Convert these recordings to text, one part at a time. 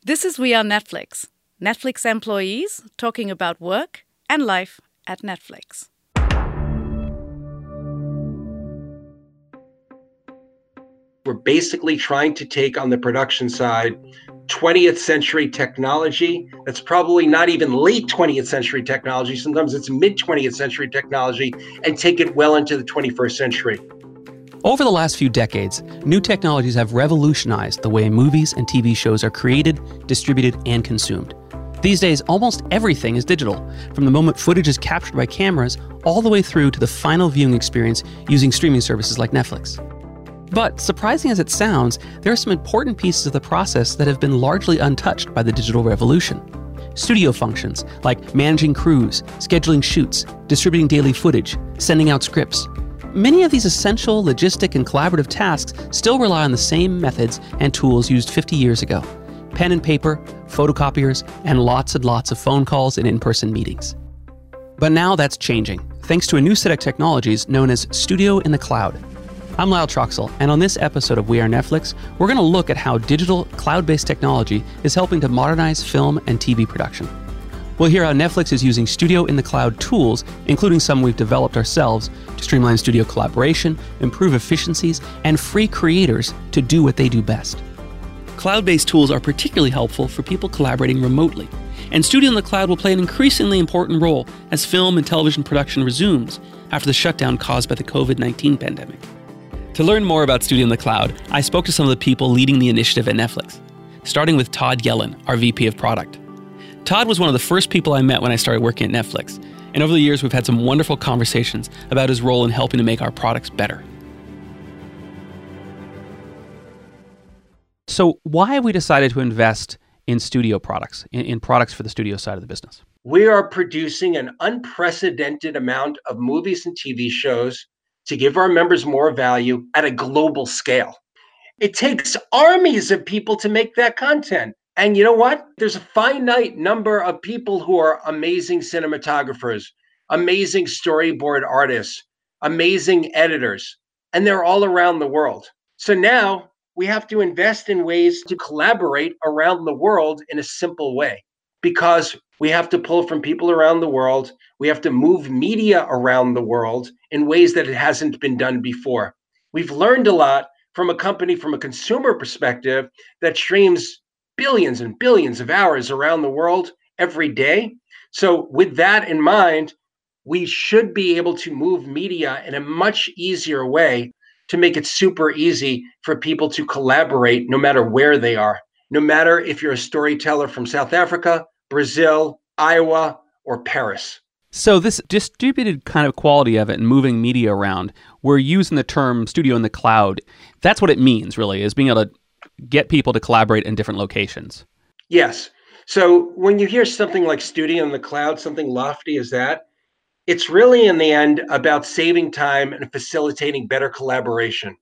This is We Are Netflix, Netflix employees talking about work and life at Netflix. We're basically trying to take on the production side 20th century technology that's probably not even late 20th century technology. Sometimes it's mid 20th century technology and take it well into the 21st century. Over the last few decades, new technologies have revolutionized the way movies and TV shows are created, distributed, and consumed. These days, almost everything is digital, from the moment footage is captured by cameras all the way through to the final viewing experience using streaming services like Netflix. But surprising as it sounds, there are some important pieces of the process that have been largely untouched by the digital revolution. Studio functions like managing crews, scheduling shoots, distributing daily footage, sending out scripts. Many of these essential logistic and collaborative tasks still rely on the same methods and tools used 50 years ago: pen and paper, photocopiers, and lots of phone calls and in-person meetings. But now that's changing, thanks to a new set of technologies known as Studio in the Cloud. I'm Lyle Troxell, and on this episode of We Are Netflix, we're going to look at how digital, cloud-based technology is helping to modernize film and TV production. We'll hear how Netflix is using Studio in the Cloud tools, including some we've developed ourselves, to streamline studio collaboration, improve efficiencies, and free creators to do what they do best. Cloud-based tools are particularly helpful for people collaborating remotely, and Studio in the Cloud will play an increasingly important role as film and television production resumes after the shutdown caused by the COVID-19 pandemic. To learn more about Studio in the Cloud, I spoke to some of the people leading the initiative at Netflix, starting with Todd Yellen, our VP of Product. Todd was one of the first people I met when I started working at Netflix, and over the years we've had some wonderful conversations about his role in helping to make our products better. So why have we decided to invest in studio products, in products for the studio side of the business? We are producing an unprecedented amount of movies and TV shows to give our members more value at a global scale. It takes armies of people to make that content. And you know what? There's a finite number of people who are amazing cinematographers, amazing storyboard artists, amazing editors, and they're all around the world. So now we have to invest in ways to collaborate around the world in a simple way, because we have to pull from people around the world. We have to move media around the world in ways that it hasn't been done before. We've learned a lot from a company, from a consumer perspective, that streams billions and billions of hours around the world every day. So with that in mind, we should be able to move media in a much easier way to make it super easy for people to collaborate no matter where they are, no matter if you're a storyteller from South Africa, Brazil, Iowa, or Paris. So this distributed kind of quality of it and moving media around, we're using the term Studio in the Cloud. That's what it means, really, is being able to get people to collaborate in different locations. Yes. So when you hear something like Studio in the Cloud, something lofty as that, it's really in the end about saving time and facilitating better collaboration.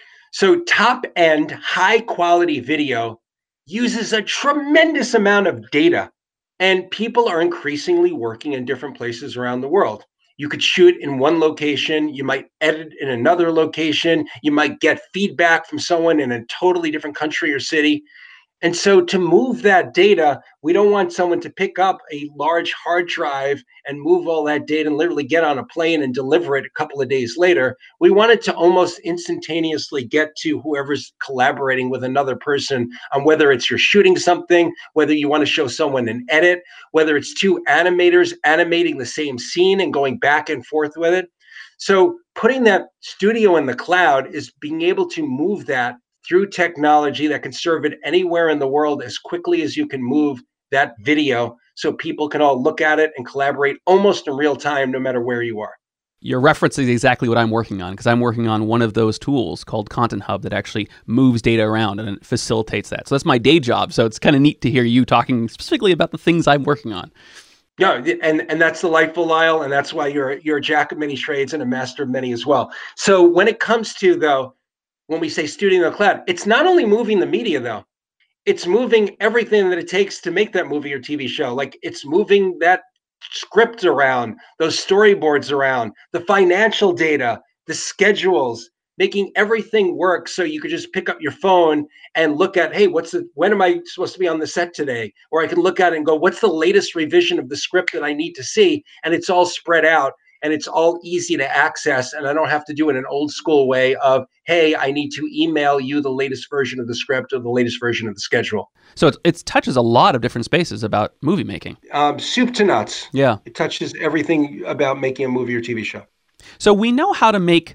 So top-end, high-quality video uses a tremendous amount of data, and people are increasingly working in different places around the world. You could shoot in one location, you might edit in another location, you might get feedback from someone in a totally different country or city. And so to move that data, we don't want someone to pick up a large hard drive and move all that data and literally get on a plane and deliver it a couple of days later. We want it to almost instantaneously get to whoever's collaborating with another person on whether it's you're shooting something, whether you want to show someone an edit, whether it's two animators animating the same scene and going back and forth with it. So putting that studio in the cloud is being able to move that through technology that can serve it anywhere in the world as quickly as you can move that video so people can all look at it and collaborate almost in real time, no matter where you are. You're referencing exactly what I'm working on, because I'm working on one of those tools called Content Hub that actually moves data around and it facilitates that. So that's my day job. So it's kind of neat to hear you talking specifically about the things I'm working on. Yeah, and that's delightful, Lyle, and that's why you're a jack of many trades and a master of many as well. So when it comes to, though, when we say Studio in the Cloud, it's not only moving the media, though. It's moving everything that it takes to make that movie or TV show. Like, it's moving that script around, those storyboards around, the financial data, the schedules, making everything work so you could just pick up your phone and look at, hey, when am I supposed to be on the set today? Or I can look at it and go, what's the latest revision of the script that I need to see? And it's all spread out and it's all easy to access. And I don't have to do it in an old school way of, hey, I need to email you the latest version of the script or the latest version of the schedule. So it touches a lot of different spaces about movie making. Soup to nuts. Yeah. It touches everything about making a movie or TV show. So we know how to make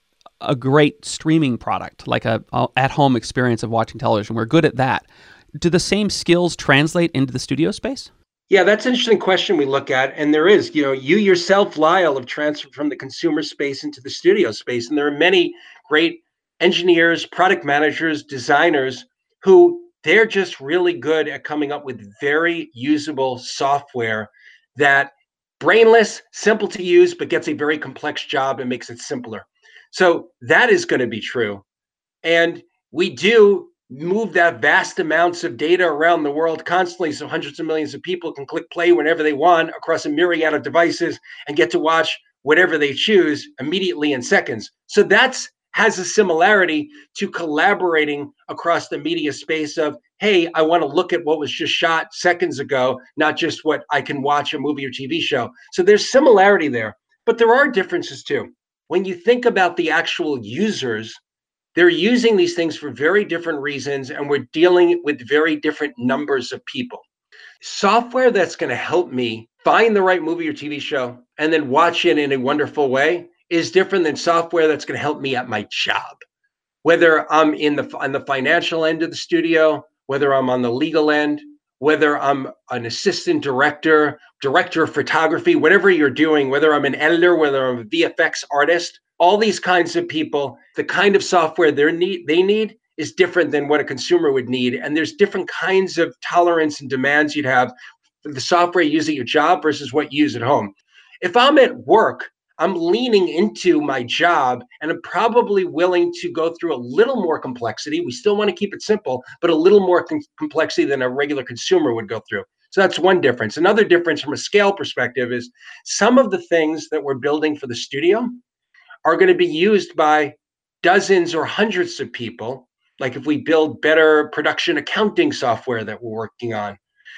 a great streaming product, like a at-home experience of watching television. We're good at that. Do the same skills translate into the studio space? Yeah, that's an interesting question we look at. And there is, you yourself, Lyle, have transferred from the consumer space into the studio space. And there are many great engineers, product managers, designers who they're just really good at coming up with very usable software that brainless, simple to use, but gets a very complex job and makes it simpler. So that is going to be true. And we do move that vast amounts of data around the world constantly, so hundreds of millions of people can click play whenever they want across a myriad of devices and get to watch whatever they choose immediately in seconds. So that's has a similarity to collaborating across the media space of, hey, I want to look at what was just shot seconds ago, not just what I can watch a movie or TV show. So there's similarity there, but there are differences too. When you think about the actual users, they're using these things for very different reasons, and we're dealing with very different numbers of people. Software that's going to help me find the right movie or TV show and then watch it in a wonderful way is different than software that's going to help me at my job. Whether I'm on the financial end of the studio, whether I'm on the legal end, whether I'm an assistant director, director of photography, whatever you're doing, whether I'm an editor, whether I'm a VFX artist, all these kinds of people, the kind of software they need is different than what a consumer would need. And there's different kinds of tolerance and demands you'd have for the software you use at your job versus what you use at home. If I'm at work, I'm leaning into my job and I'm probably willing to go through a little more complexity. We still want to keep it simple, but a little more complexity than a regular consumer would go through. So that's one difference. Another difference from a scale perspective is some of the things that we're building for the studio are going to be used by dozens or hundreds of people, like if we build better production accounting software that we're working on.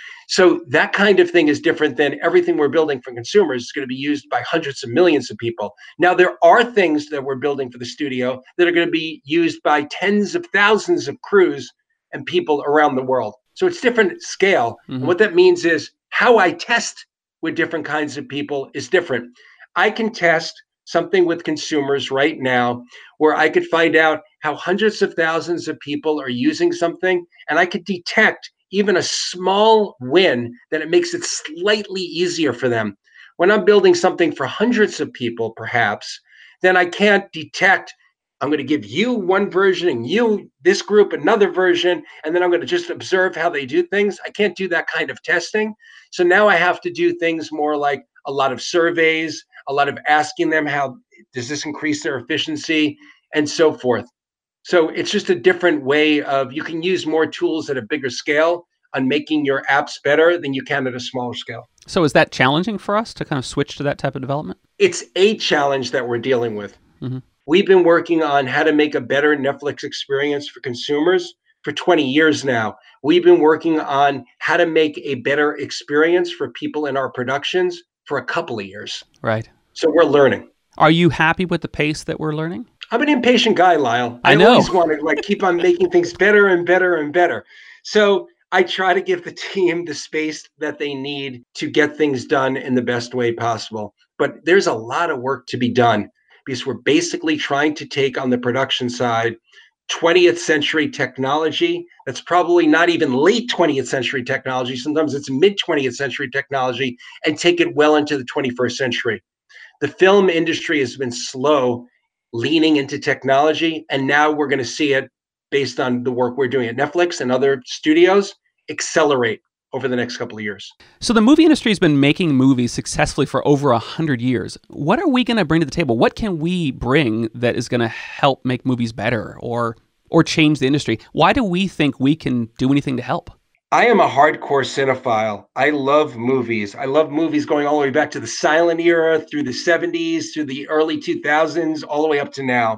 So that kind of thing is different than everything we're building for consumers. It's going to be used by hundreds of millions of people. Now, there are things that we're building for the studio that are going to be used by tens of thousands of crews and people around the world. So it's different scale. Mm-hmm. And what that means is how I test with different kinds of people is different. I can test something with consumers right now where I could find out how hundreds of thousands of people are using something, and I could detect even a small win that it makes it slightly easier for them. When I'm building something for hundreds of people, perhaps, then I can't detect, I'm going to give you one version and you, this group, another version, and then I'm going to just observe how they do things. I can't do that kind of testing. So now I have to do things more like a lot of surveys, a lot of asking them, how does this increase their efficiency, and so forth. So it's just a different way of, you can use more tools at a bigger scale on making your apps better than you can at a smaller scale. So is that challenging for us to kind of switch to that type of development? It's a challenge that we're dealing with. Mm-hmm. We've been working on how to make a better Netflix experience for consumers for 20 years now. We've been working on how to make a better experience for people in our productions for a couple of years. Right. So we're learning. Are you happy with the pace that we're learning? I'm an impatient guy, Lyle. I know. Always want to keep on making things better and better and better. So I try to give the team the space that they need to get things done in the best way possible. But there's a lot of work to be done because we're basically trying to take on the production side 20th century technology that's probably not even late 20th century technology. Sometimes it's mid 20th century technology and take it well into the 21st century. The film industry has been slow leaning into technology, and now we're going to see it based on the work we're doing at Netflix and other studios accelerate over the next couple of years. So the movie industry has been making movies successfully for over 100 years. What are we going to bring to the table? What can we bring that is going to help make movies better or change the industry? Why do we think we can do anything to help? I am a hardcore cinephile. I love movies. I love movies going all the way back to the silent era, through the 70s, through the early 2000s, all the way up to now.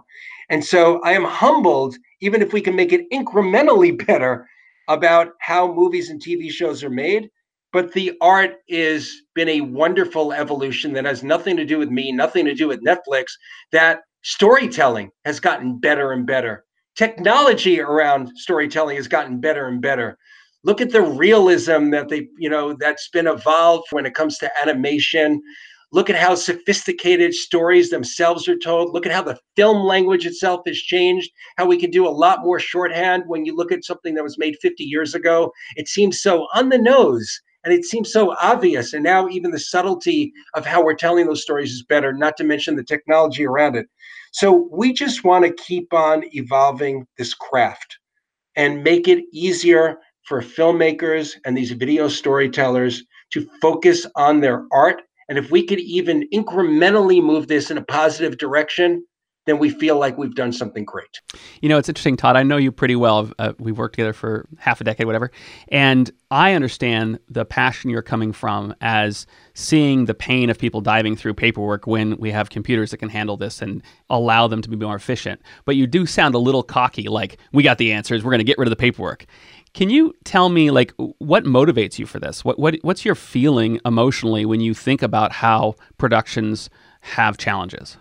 And so I am humbled, even if we can make it incrementally better, about how movies and TV shows are made. But the art has been a wonderful evolution that has nothing to do with me, nothing to do with Netflix, that storytelling has gotten better and better. Technology around storytelling has gotten better and better. Look at the realism that that's been evolved when it comes to animation. Look at how sophisticated stories themselves are told. Look at how the film language itself has changed, how we can do a lot more shorthand. When you look at something that was made 50 years ago, it seems so on the nose and it seems so obvious. And now even the subtlety of how we're telling those stories is better, not to mention the technology around it. So we just want to keep on evolving this craft and make it easier for filmmakers and these video storytellers to focus on their art. And if we could even incrementally move this in a positive direction, then we feel like we've done something great. You know, it's interesting, Todd. I know you pretty well. We've worked together for half a decade, whatever. And I understand the passion you're coming from as seeing the pain of people diving through paperwork when we have computers that can handle this and allow them to be more efficient. But you do sound a little cocky, like, we got the answers, we're going to get rid of the paperwork. Can you tell me, like, what motivates you for this? What's your feeling emotionally when you think about how productions have challenges?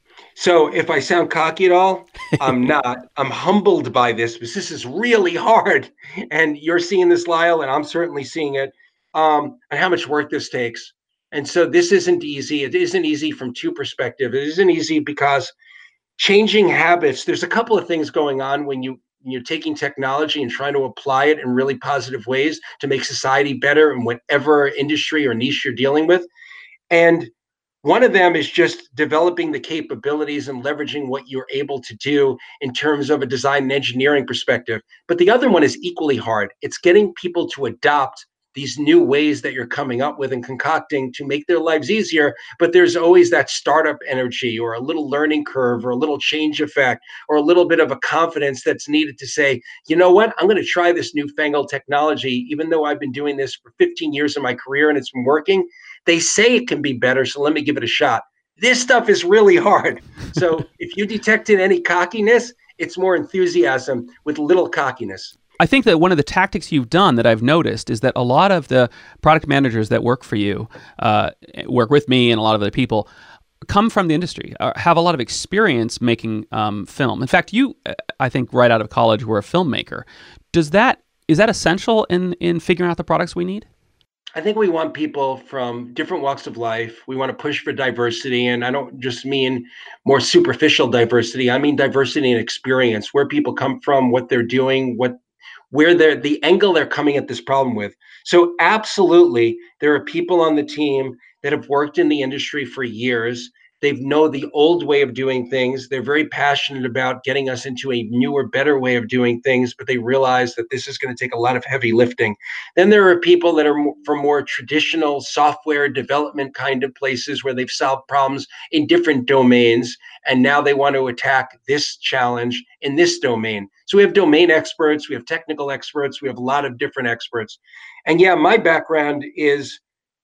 So if I sound cocky at all, I'm not. I'm humbled by this because this is really hard. And you're seeing this, Lyle, and I'm certainly seeing it, and how much work this takes. And so this isn't easy. It isn't easy from two perspectives. It isn't easy because changing habits, there's a couple of things going on when you're taking technology and trying to apply it in really positive ways to make society better in whatever industry or niche you're dealing with. And one of them is just developing the capabilities and leveraging what you're able to do in terms of a design and engineering perspective. But the other one is equally hard. It's getting people to adopt these new ways that you're coming up with and concocting to make their lives easier. But there's always that startup energy or a little learning curve or a little change effect or a little bit of a confidence that's needed to say, you know what, I'm going to try this newfangled technology, even though I've been doing this for 15 years of my career and it's been working. They say it can be better, so let me give it a shot. This stuff is really hard. So if you detected any cockiness, it's more enthusiasm with little cockiness. I think that one of the tactics you've done that I've noticed is that a lot of the product managers that work for you, work with me and a lot of other people, come from the industry, have a lot of experience making film. In fact, you, I think right out of college, were a filmmaker. Is that essential in figuring out the products we need? I think we want people from different walks of life. We want to push for diversity. And I don't just mean more superficial diversity. I mean diversity in experience, where people come from, what they're doing, where the angle they're coming at this problem with. So absolutely, there are people on the team that have worked in the industry for years. They know the old way of doing things. They're very passionate about getting us into a newer, better way of doing things, but they realize that this is going to take a lot of heavy lifting. Then there are people that are from more traditional software development kind of places where they've solved problems in different domains, and now they want to attack this challenge in this domain. So we have domain experts, we have technical experts, we have a lot of different experts. And yeah, my background is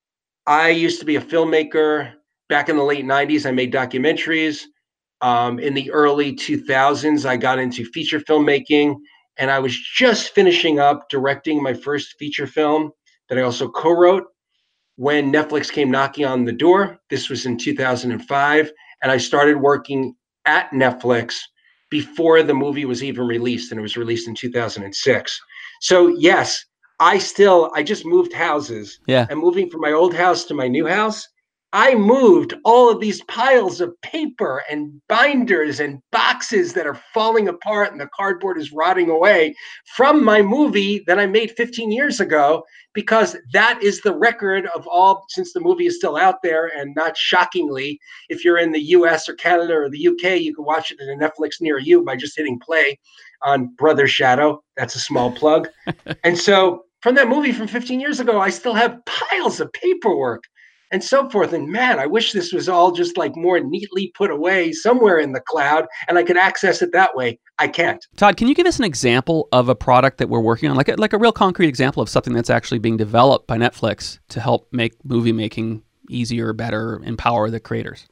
I used to be a filmmaker. Back in the late 90s, I made documentaries. In the early 2000s, I got into feature filmmaking, and I was just finishing up directing my first feature film that I also co-wrote when Netflix came knocking on the door. This was in 2005, and I started working at Netflix before the movie was even released, and it was released in 2006. So yes, I just moved houses. Yeah. And moving from my old house to my new house, I moved all of these piles of paper and binders and boxes that are falling apart and the cardboard is rotting away from my movie that I made 15 years ago, because that is the record of all, since the movie is still out there. And not shockingly, if you're in the US or Canada or the UK, you can watch it at a Netflix near you by just hitting play on Brother Shadow. That's a small plug. And so from that movie from 15 years ago, I still have piles of paperwork and so forth. And man, I wish this was all just like more neatly put away somewhere in the cloud and I could access it that way. I can't. Todd, can you give us an example of a product that we're working on, like a real concrete example of something that's actually being developed by Netflix to help make movie making easier, better, empower the creators?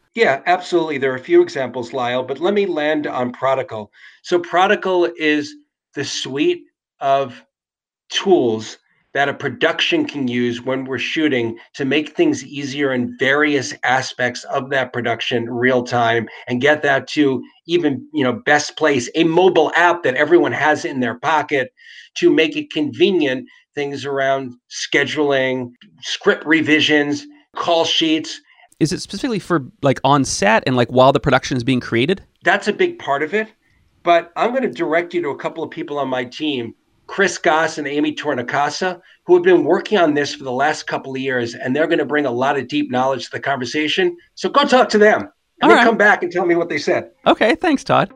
Yeah, absolutely. There are a few examples, Lyle, but let me land on Prodigal. So, Prodigal is the suite of tools that a production can use when we're shooting to make things easier in various aspects of that production real time and get that to even best place a mobile app that everyone has in their pocket to make it convenient, things around scheduling, script revisions, call sheets. Is it specifically for like on set and like while the production is being created? That's a big part of it, but I'm going to direct you to a couple of people on my team, Chris Goss and Amy Tornacasa, who have been working on this for the last couple of years, and they're going to bring a lot of deep knowledge to the conversation. So go talk to them, and then come back and tell me what they said. Okay, thanks, Todd.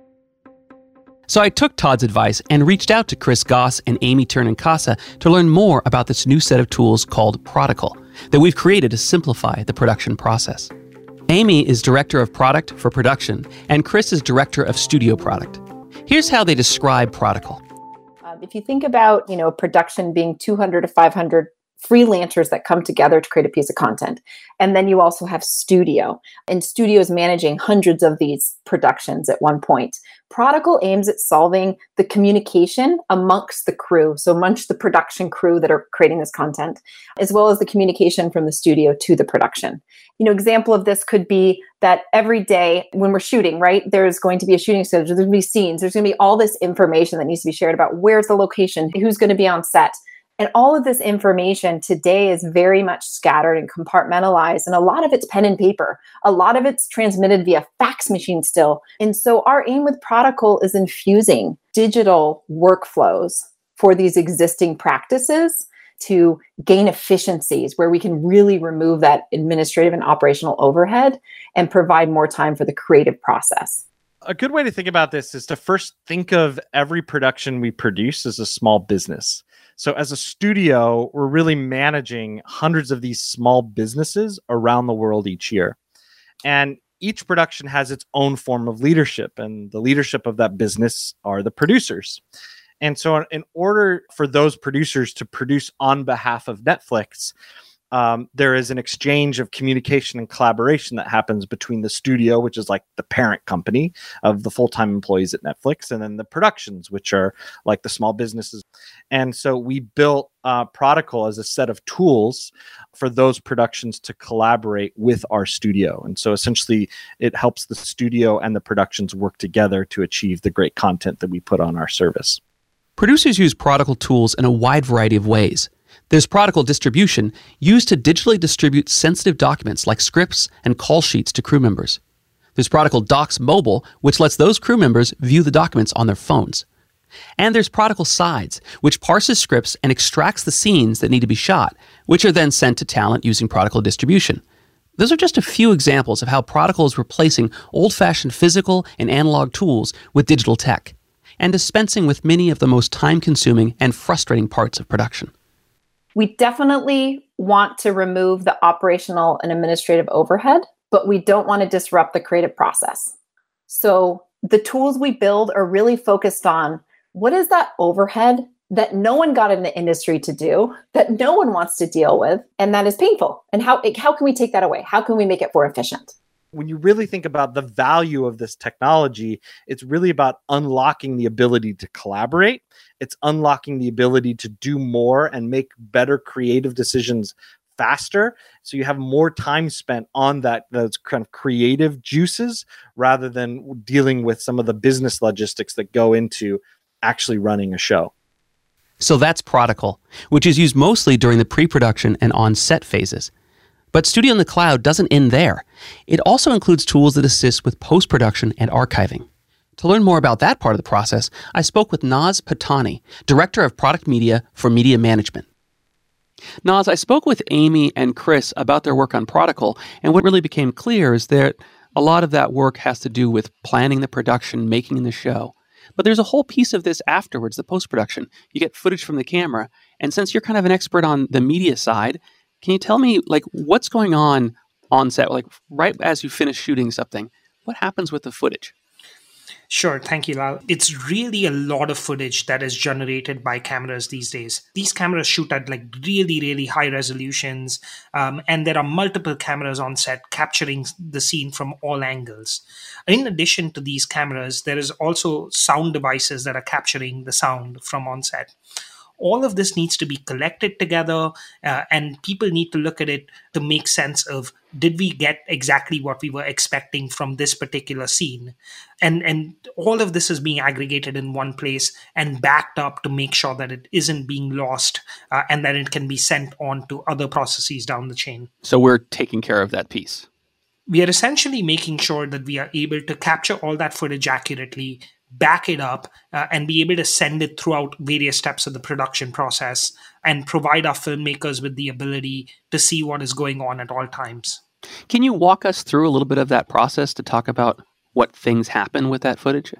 So I took Todd's advice and reached out to Chris Goss and Amy Tornacasa to learn more about this new set of tools called Prodigal that we've created to simplify the production process. Amy is Director of Product for Production, and Chris is Director of Studio Product. Here's how they describe Prodigal. If you think about, production being 200 to 500 freelancers that come together to create a piece of content, and then you also have studio, and studio is managing hundreds of these productions at one point. Prodigal aims at solving the communication amongst the crew, so amongst the production crew that are creating this content, as well as the communication from the studio to the production. Example of this could be that every day when we're shooting, right, there's going to be a shooting schedule, there's going to be scenes, there's going to be all this information that needs to be shared about where's the location, who's going to be on set. And all of this information today is very much scattered and compartmentalized. And a lot of it's pen and paper. A lot of it's transmitted via fax machine still. And so our aim with Prodigal is infusing digital workflows for these existing practices to gain efficiencies where we can really remove that administrative and operational overhead and provide more time for the creative process. A good way to think about this is to first think of every production we produce as a small business. So as a studio, we're really managing hundreds of these small businesses around the world each year. And each production has its own form of leadership, and the leadership of that business are the producers. And so in order for those producers to produce on behalf of Netflix, there is an exchange of communication and collaboration that happens between the studio, which is like the parent company of the full-time employees at Netflix, and then the productions, which are like the small businesses. And so we built Prodigal as a set of tools for those productions to collaborate with our studio. And so essentially it helps the studio and the productions work together to achieve the great content that we put on our service. Producers use Prodigal tools in a wide variety of ways. There's Prodigal Distribution, used to digitally distribute sensitive documents like scripts and call sheets to crew members. There's Prodigal Docs Mobile, which lets those crew members view the documents on their phones. And there's Prodigal Sides, which parses scripts and extracts the scenes that need to be shot, which are then sent to talent using Prodigal Distribution. Those are just a few examples of how Prodigal is replacing old-fashioned physical and analog tools with digital tech, and dispensing with many of the most time-consuming and frustrating parts of production. We definitely want to remove the operational and administrative overhead, but we don't want to disrupt the creative process. So the tools we build are really focused on what is that overhead that no one got in the industry to do, that no one wants to deal with, and that is painful. And how can we take that away? How can we make it more efficient? When you really think about the value of this technology, it's really about unlocking the ability to collaborate. It's unlocking the ability to do more and make better creative decisions faster. So you have more time spent on those kind of creative juices rather than dealing with some of the business logistics that go into actually running a show. So that's Prodigal, which is used mostly during the pre-production and on-set phases. But Studio in the Cloud doesn't end there. It also includes tools that assist with post-production and archiving. To learn more about that part of the process, I spoke with Naz Patani, Director of Product Media for Media Management. Naz, I spoke with Amy and Chris about their work on Prodigal, and what really became clear is that a lot of that work has to do with planning the production, making the show. But there's a whole piece of this afterwards, the post-production. You get footage from the camera, and since you're kind of an expert on the media side, can you tell me, like, what's going on set? Like, right as you finish shooting something, what happens with the footage? Sure. Thank you, Lal. It's really a lot of footage that is generated by cameras these days. These cameras shoot at like really, really high resolutions, and there are multiple cameras on set capturing the scene from all angles. In addition to these cameras, there is also sound devices that are capturing the sound from on set. All of this needs to be collected together, and people need to look at it to make sense of, did we get exactly what we were expecting from this particular scene? And all of this is being aggregated in one place and backed up to make sure that it isn't being lost, and that it can be sent on to other processes down the chain. So we're taking care of that piece. We are essentially making sure that we are able to capture all that footage accurately, back it up, and be able to send it throughout various steps of the production process and provide our filmmakers with the ability to see what is going on at all times. Can you walk us through a little bit of that process to talk about what things happen with that footage?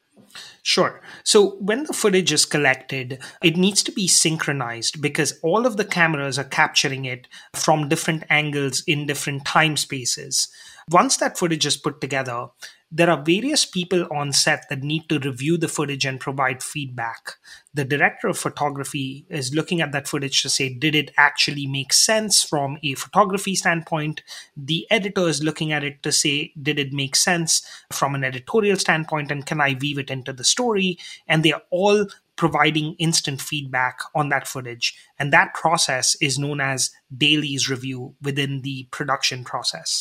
Sure. So when the footage is collected, it needs to be synchronized because all of the cameras are capturing it from different angles in different time spaces. Once that footage is put together, there are various people on set that need to review the footage and provide feedback. The director of photography is looking at that footage to say, did it actually make sense from a photography standpoint? The editor is looking at it to say, did it make sense from an editorial standpoint? And can I weave it into the story? And they are all providing instant feedback on that footage. And that process is known as dailies review within the production process.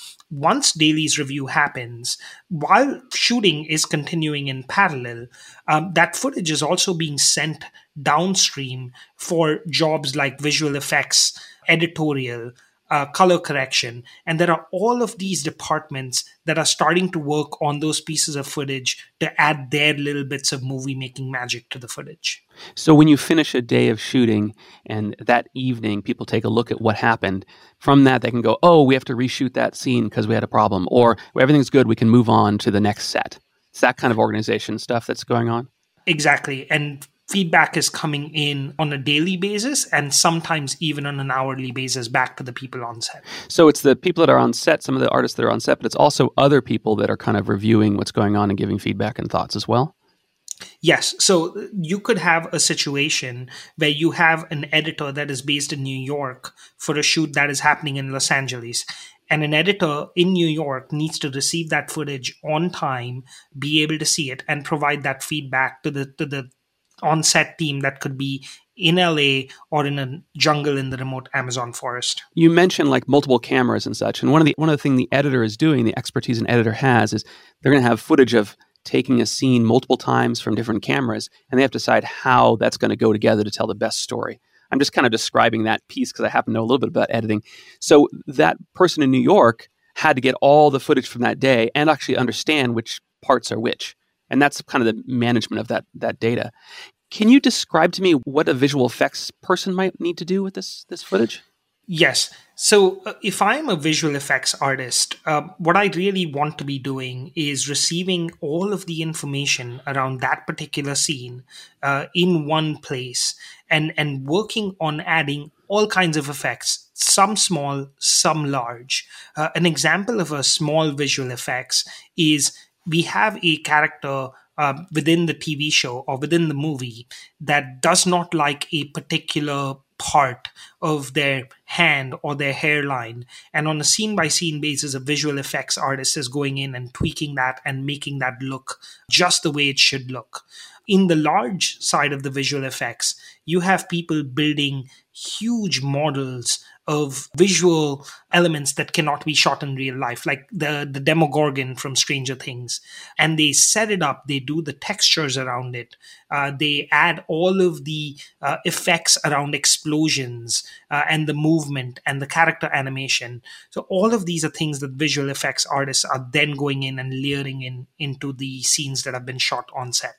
Once dailies review happens, while shooting is continuing in parallel, that footage is also being sent downstream for jobs like visual effects, editorial, color correction. And there are all of these departments that are starting to work on those pieces of footage to add their little bits of movie making magic to the footage. So when you finish a day of shooting and that evening people take a look at what happened, from that they can go, oh, we have to reshoot that scene because we had a problem, or everything's good, we can move on to the next set. It's that kind of organization stuff that's going on? Exactly. And feedback is coming in on a daily basis and sometimes even on an hourly basis back to the people on set. So it's the people that are on set, some of the artists that are on set, but it's also other people that are kind of reviewing what's going on and giving feedback and thoughts as well? Yes. So you could have a situation where you have an editor that is based in New York for a shoot that is happening in Los Angeles. And an editor in New York needs to receive that footage on time, be able to see it, and provide that feedback to the on-set team that could be in LA or in a jungle in the remote Amazon forest. You mentioned like multiple cameras and such. And one of the thing the editor is doing, the expertise an editor has, is they're going to have footage of taking a scene multiple times from different cameras, and they have to decide how that's going to go together to tell the best story. I'm just kind of describing that piece because I happen to know a little bit about editing. So that person in New York had to get all the footage from that day and actually understand which parts are which. And that's kind of the management of that data. Can you describe to me what a visual effects person might need to do with this footage? Yes. So if I'm a visual effects artist, what I really want to be doing is receiving all of the information around that particular scene in one place and working on adding all kinds of effects, some small, some large. An example of a small visual effects is we have a character within the TV show or within the movie that does not like a particular part of their hand or their hairline. And on a scene-by-scene basis, a visual effects artist is going in and tweaking that and making that look just the way it should look. In the large side of the visual effects, you have people building huge models of visual elements that cannot be shot in real life, like the Demogorgon from Stranger Things. And they set it up, they do the textures around it, they add all of the effects around explosions and the movement and the character animation. So all of these are things that visual effects artists are then going in and layering into the scenes that have been shot on set.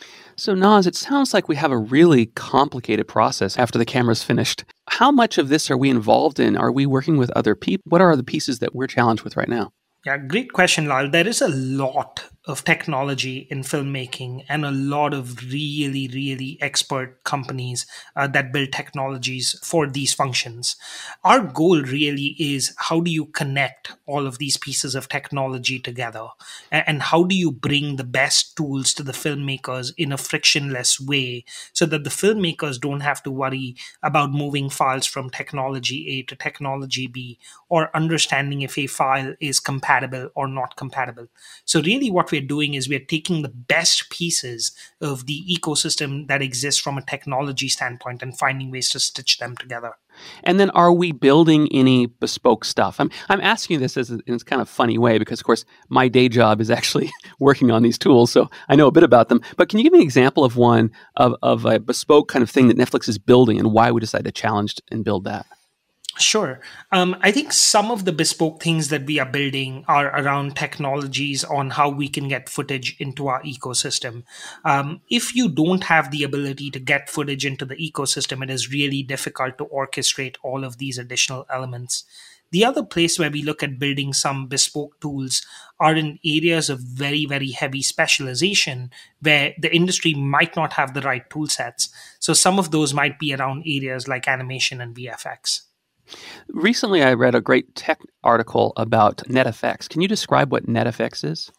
So Naz, it sounds like we have a really complicated process after the camera's finished. How much of this are we involved in? Are we working with other people? What are the pieces that we're challenged with right now? Yeah, great question, Lal. There is a lot of technology in filmmaking and a lot of really, really expert companies that build technologies for these functions. Our goal really is, how do you connect all of these pieces of technology together? And how do you bring the best tools to the filmmakers in a frictionless way so that the filmmakers don't have to worry about moving files from technology A to technology B, or understanding if a file is compatible or not compatible. So really what we're doing is we're taking the best pieces of the ecosystem that exists from a technology standpoint and finding ways to stitch them together. And then are we building any bespoke stuff? I'm asking you this in this kind of funny way because, of course, my day job is actually working on these tools, so I know a bit about them. But can you give me an example of one of a bespoke kind of thing that Netflix is building and why we decided to challenge and build that? Sure. I think some of the bespoke things that we are building are around technologies on how we can get footage into our ecosystem. If you don't have the ability to get footage into the ecosystem, it is really difficult to orchestrate all of these additional elements. The other place where we look at building some bespoke tools are in areas of very, very heavy specialization where the industry might not have the right tool sets. So some of those might be around areas like animation and VFX. Recently, I read a great tech article about NetFX. Can you describe what NetFX is?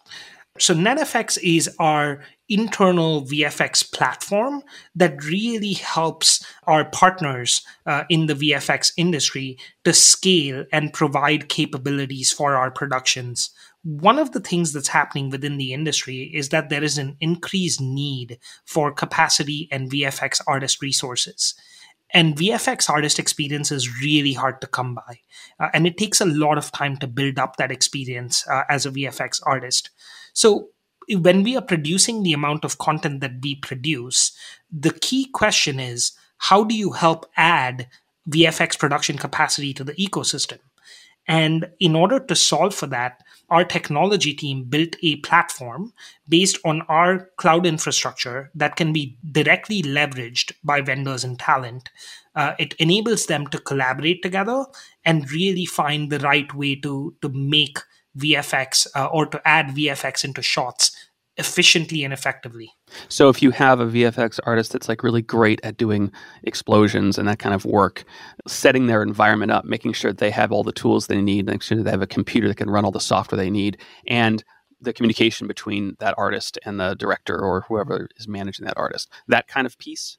So NetFX is our internal VFX platform that really helps our partners in the VFX industry to scale and provide capabilities for our productions. One of the things that's happening within the industry is that there is an increased need for capacity and VFX artist resources. And VFX artist experience is really hard to come by. And it takes a lot of time to build up that experience as a VFX artist. So when we are producing the amount of content that we produce, the key question is, how do you help add VFX production capacity to the ecosystem? And in order to solve for that, our technology team built a platform based on our cloud infrastructure that can be directly leveraged by vendors and talent. It enables them to collaborate together and really find the right way to make VFX or to add VFX into shots efficiently and effectively. So if you have a VFX artist that's like really great at doing explosions and that kind of work, setting their environment up, making sure that they have all the tools they need, making sure that they have a computer that can run all the software they need, and the communication between that artist and the director or whoever is managing that artist, that kind of piece?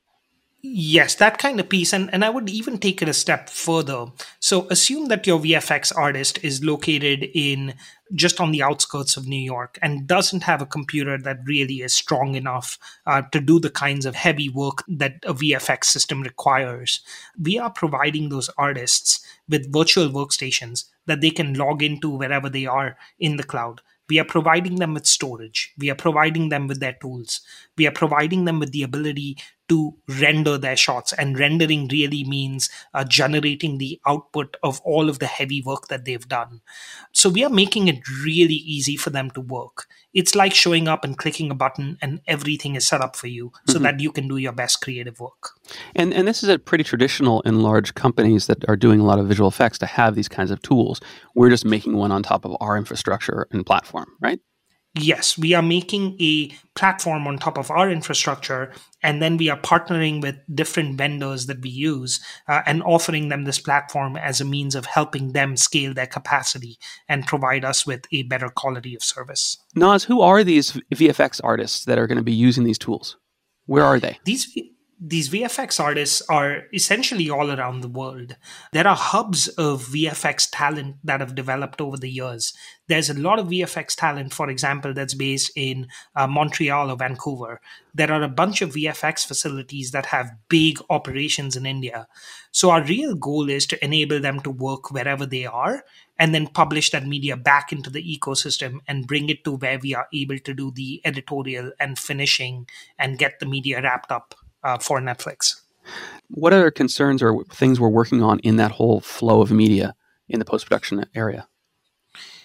Yes, that kind of piece. And I would even take it a step further. So assume that your VFX artist is located in just on the outskirts of New York and doesn't have a computer that really is strong enough to do the kinds of heavy work that a VFX system requires. We are providing those artists with virtual workstations that they can log into wherever they are in the cloud. We are providing them with storage. We are providing them with their tools. We are providing them with the ability to render their shots. And rendering really means generating the output of all of the heavy work that they've done. So we are making it really easy for them to work. It's like showing up and clicking a button and everything is set up for you so that you can do your best creative work. And this is pretty traditional in large companies that are doing a lot of visual effects to have these kinds of tools. We're just making one on top of our infrastructure and platform, right? Yes, we are making a platform on top of our infrastructure, and then we are partnering with different vendors that we use and offering them this platform as a means of helping them scale their capacity and provide us with a better quality of service. Naz, who are these VFX artists that are going to be using these tools? Where are they? These VFX artists are essentially all around the world. There are hubs of VFX talent that have developed over the years. There's a lot of VFX talent, for example, that's based in Montreal or Vancouver. There are a bunch of VFX facilities that have big operations in India. So our real goal is to enable them to work wherever they are and then publish that media back into the ecosystem and bring it to where we are able to do the editorial and finishing and get the media wrapped up for Netflix. What other concerns or things we're working on in that whole flow of media in the post-production area?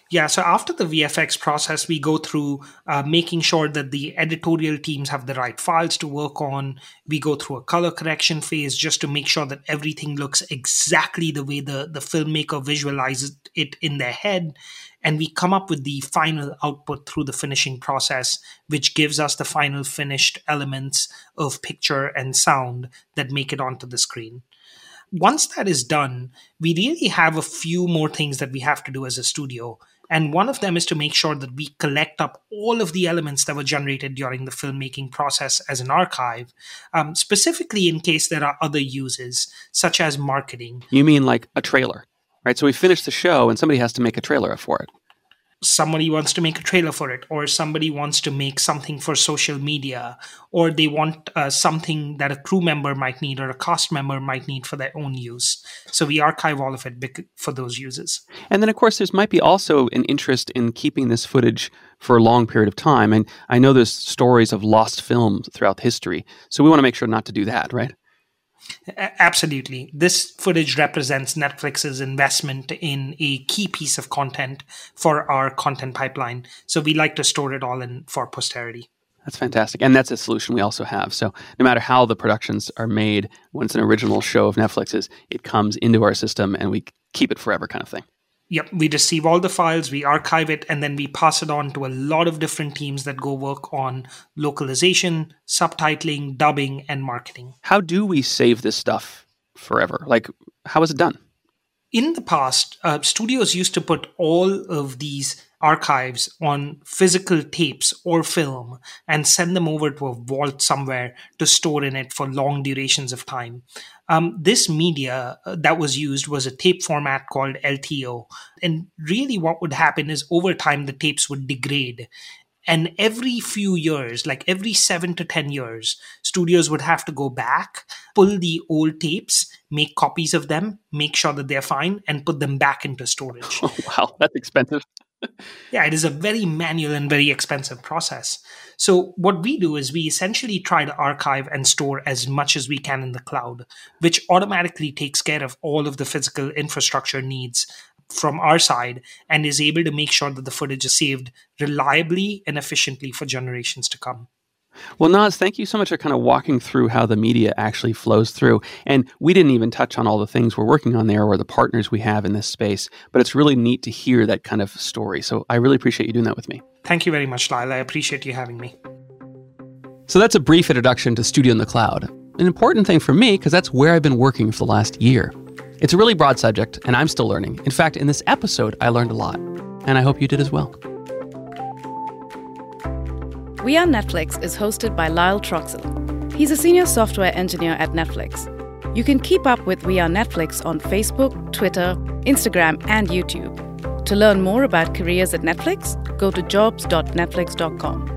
Yeah, so after the VFX process, we go through making sure that the editorial teams have the right files to work on. We go through a color correction phase just to make sure that everything looks exactly the way the filmmaker visualizes it in their head. And we come up with the final output through the finishing process, which gives us the final finished elements of picture and sound that make it onto the screen. Once that is done, we really have a few more things that we have to do as a studio. And one of them is to make sure that we collect up all of the elements that were generated during the filmmaking process as an archive, specifically in case there are other uses, such as marketing. You mean like a trailer, right? So we finish the show and somebody has to make a trailer for it. Somebody wants to make a trailer for it, or somebody wants to make something for social media, or they want something that a crew member might need or a cast member might need for their own use. So we archive all of it for those uses. And then, of course, there might be also an interest in keeping this footage for a long period of time. And I know there's stories of lost films throughout history. So we want to make sure not to do that, right? Absolutely. This footage represents Netflix's investment in a key piece of content for our content pipeline. So we like to store it all in for posterity. That's fantastic. And that's a solution we also have. So no matter how the productions are made, when it's an original show of Netflix's, it comes into our system and we keep it forever kind of thing. Yep, we receive all the files, we archive it, and then we pass it on to a lot of different teams that go work on localization, subtitling, dubbing, and marketing. How do we save this stuff forever? Like, how is it done? In the past, studios used to put all of these archives on physical tapes or film and send them over to a vault somewhere to store in it for long durations of time. This media that was used was a tape format called LTO. And really what would happen is over time, the tapes would degrade. And every few years, like every 7 to 10 years, studios would have to go back, pull the old tapes, make copies of them, make sure that they're fine, and put them back into storage. Oh, wow, that's expensive. Yeah, it is a very manual and very expensive process. So what we do is we essentially try to archive and store as much as we can in the cloud, which automatically takes care of all of the physical infrastructure needs from our side and is able to make sure that the footage is saved reliably and efficiently for generations to come. Well, Naz, thank you so much for kind of walking through how the media actually flows through. And we didn't even touch on all the things we're working on there or the partners we have in this space, but it's really neat to hear that kind of story. So I really appreciate you doing that with me. Thank you very much, Lyle. I appreciate you having me. So that's a brief introduction to Studio in the Cloud. An important thing for me because that's where I've been working for the last year. It's a really broad subject, and I'm still learning. In fact, in this episode, I learned a lot, and I hope you did as well. We Are Netflix is hosted by Lyle Troxell. He's a senior software engineer at Netflix. You can keep up with We Are Netflix on Facebook, Twitter, Instagram, and YouTube. To learn more about careers at Netflix, go to jobs.netflix.com.